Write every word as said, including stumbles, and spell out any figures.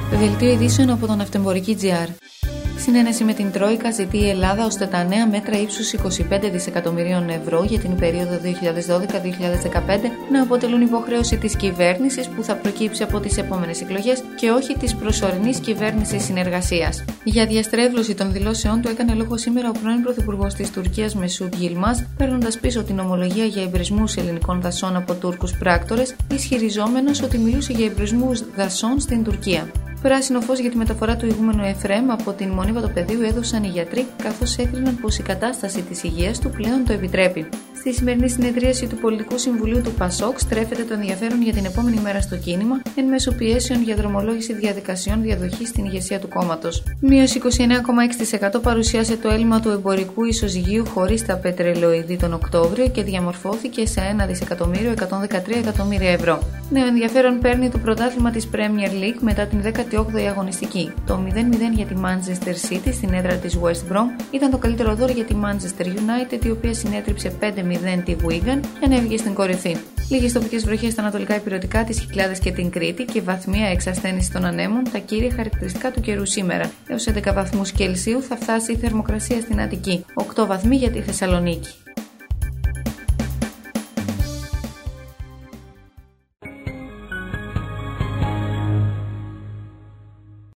Δελτίο ειδήσεων από τον Αυτεμπορική τζι αρ. Συνένεση με την Τρόικα ζητεί η Ελλάδα ώστε τα νέα μέτρα ύψους είκοσι πέντε δισεκατομμυρίων ευρώ για την περίοδο δύο χιλιάδες δώδεκα με δύο χιλιάδες δεκαπέντε να αποτελούν υποχρέωση της κυβέρνησης που θα προκύψει από τις επόμενες εκλογές και όχι της προσωρινής κυβέρνησης συνεργασίας. Για διαστρέβλωση των δηλώσεών του έκανε λόγο σήμερα ο πρώην Πρωθυπουργός της Τουρκίας Μεσούτ Γιλμάς, παίρνοντας πίσω την ομολογία για εμπρισμούς ελληνικών δασών από Τούρκους πράκτορες, ισχυριζόμενος ότι μιλούσε για εμπρισμούς δασών στην Τουρκία. Πράσινο φως για τη μεταφορά του ηγούμενου Εφρέμ από την Μονή Βατοπεδίου έδωσαν οι γιατροί, καθώς έκριναν πως η κατάσταση της υγείας του πλέον το επιτρέπει. Στη σημερινή συνεδρίαση του Πολιτικού Συμβουλίου του ΠΑΣΟΚ στρέφεται το ενδιαφέρον για την επόμενη μέρα στο κίνημα, εν μέσω πιέσεων για δρομολόγηση διαδικασιών διαδοχής στην ηγεσία του κόμματος. Μείωση είκοσι εννέα κόμμα έξι τοις εκατό παρουσίασε το έλλειμμα του εμπορικού ισοζυγίου χωρίς τα πετρελαιοειδή τον Οκτώβριο και διαμορφώθηκε σε ένα δισεκατομμύριο εκατόν δεκατρία εκατομμύρια ευρώ. Νέο ενδιαφέρον παίρνει το πρωτάθλημα της Premier League μετά την δέκατη όγδοη αγωνιστική. Το μηδέν μηδέν για τη Manchester City στην έδρα της West Brom ήταν το καλύτερο δώρο για τη Manchester United, η οποία συνέτριψε πέντε μηδέν τη Wigan και ανέβηκε στην κορυφή. Λίγες τοπικές βροχές στα ανατολικά ηπειρωτικά, τις Κυκλάδες και την Κρήτη και βαθμία εξασθένηση των ανέμων, τα κύρια χαρακτηριστικά του καιρού σήμερα. Έως έντεκα βαθμούς Κελσίου θα φτάσει η θερμοκρασία στην Αττική, οκτώ βαθμοί για τη Θεσσαλονίκη.